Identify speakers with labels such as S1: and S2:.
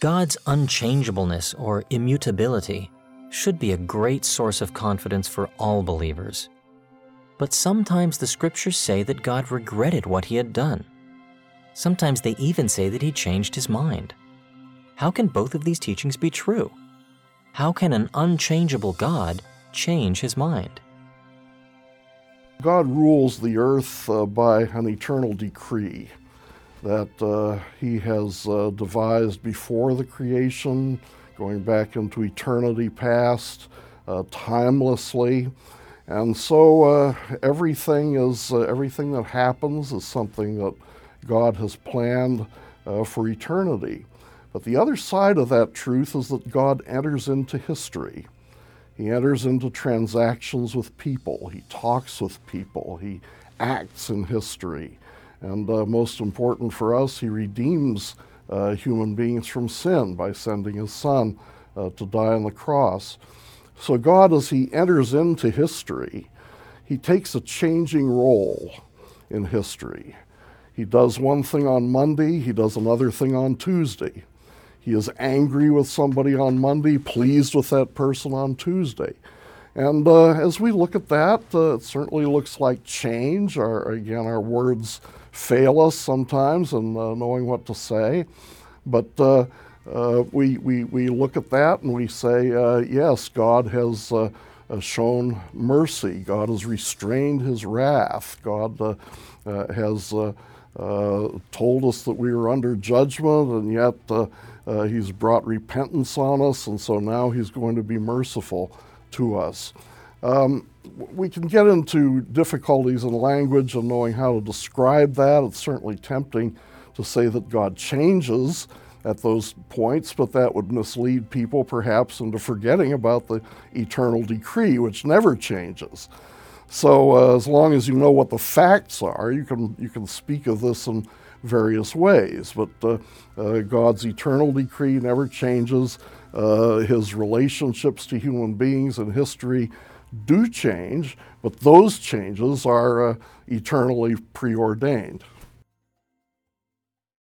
S1: God's unchangeableness or immutability should be a great source of confidence for all believers. But sometimes the Scriptures say that God regretted what he had done. Sometimes they even say that he changed his mind. How can both of these teachings be true? How can an unchangeable God change his mind?
S2: God rules the earth by an eternal decree that he has devised before the creation, going back into eternity past, timelessly. And so everything that happens is something that God has planned for eternity. But the other side of that truth is that God enters into history. He enters into transactions with people. He talks with people. He acts in history. And most important for us, he redeems human beings from sin by sending his Son to die on the cross. So God, as he enters into history, he takes a changing role in history. He does one thing on Monday, he does another thing on Tuesday. He is angry with somebody on Monday, pleased with that person on Tuesday. And as we look at that, it certainly looks like change. Our words fail us sometimes in knowing what to say. But we look at that and we say, yes, God has shown mercy. God has restrained his wrath. God has told us that we were under judgment, and yet he's brought repentance on us, and so now he's going to be merciful to us. We can get into difficulties in language and knowing how to describe that. It's certainly tempting to say that God changes at those points, but that would mislead people perhaps into forgetting about the eternal decree, which never changes. So as long as you know what the facts are, you can speak of this in various ways. But God's eternal decree never changes. His relationships to human beings in history do change, but those changes are eternally preordained.